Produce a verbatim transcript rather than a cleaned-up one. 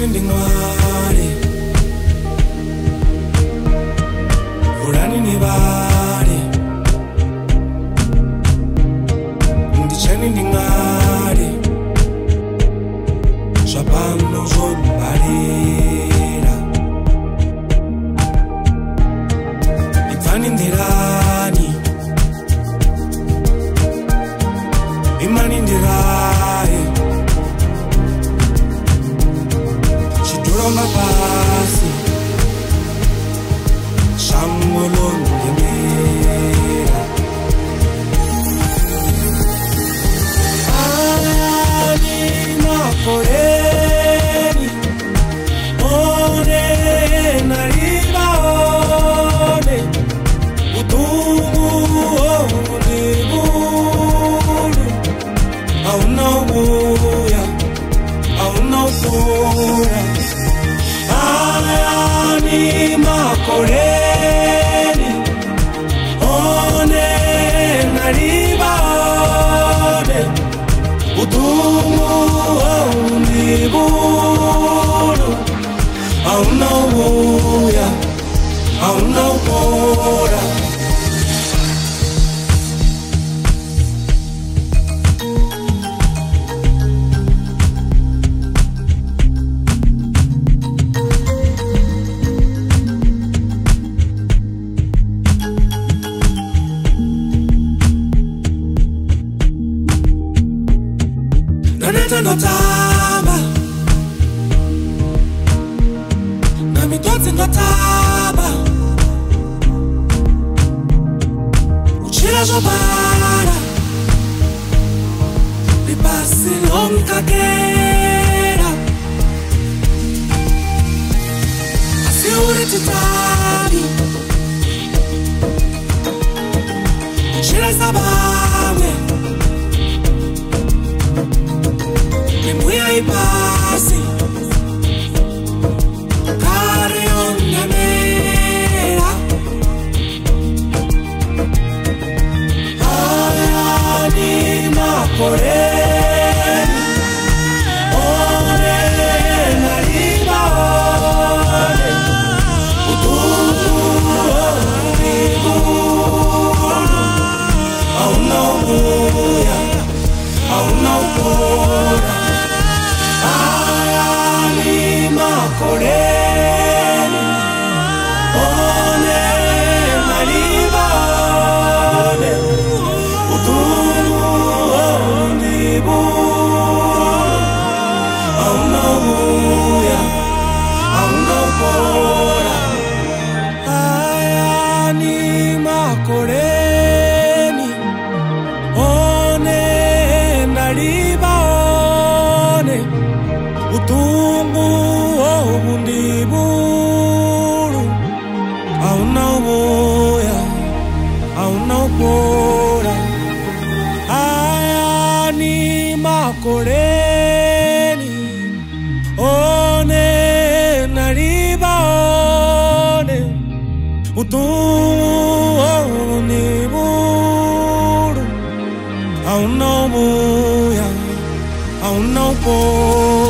Ndichani ndingwari Urani nibari Ndichani ndingwari Shabano zombarira Ipfani ndirani Imani ndiraye Chiduronga pasi Shangolo ngemera Ani makoreni One nariba one Utumu one buru Au no buya Au no bura Ani makoreni One nariba one Utumu one buru Au no buya Au no bura Naneta notaba Na mitotsi notaba Uchira zobara Lipasi lonkagera Asiure titabi Uchira sabame Muya ipasi Kare ongemera Ayani makoreni One nariba one Utumu one buru Au no buya Au no bura Ayani makoreni One nariba one Utumu one buru Au no buya Au no bura Ayani makoreni One nariba one Utungu obundi buru Au no boya Au no bora Ayani makoreni One nariba one Utungu obundi buru Au no boya Au no bora